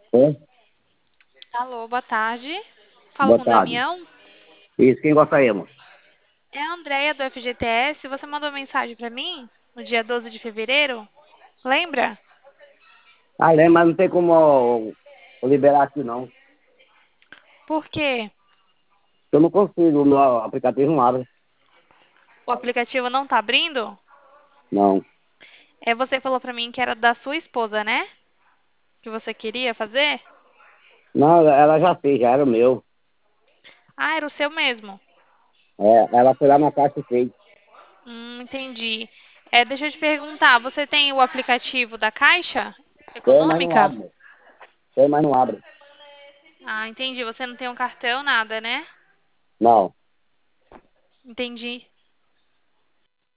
É? Alô, boa tarde. Falo Boa com o tarde. Damião. Isso, quem gostaria, moço? É a Andrea do FGTS. Você mandou mensagem pra mim no dia 12 de fevereiro? Lembra? Ah, lembro, mas não tem como eu liberar aqui, não. Por quê? Eu não consigo, o meu aplicativo não abre. O aplicativo não tá abrindo? Não. Você falou pra mim que era da sua esposa, né? Que você queria fazer? Não, ela já fez, já era o meu. Ah, era o seu mesmo. É, ela foi lá na caixa e fez. Entendi. Deixa eu te perguntar, você tem o aplicativo da Caixa Tem, mas não Econômica? abre, moço. Tem, mas não abre. Ah, entendi. Você não tem um cartão, nada, né? Não. Entendi.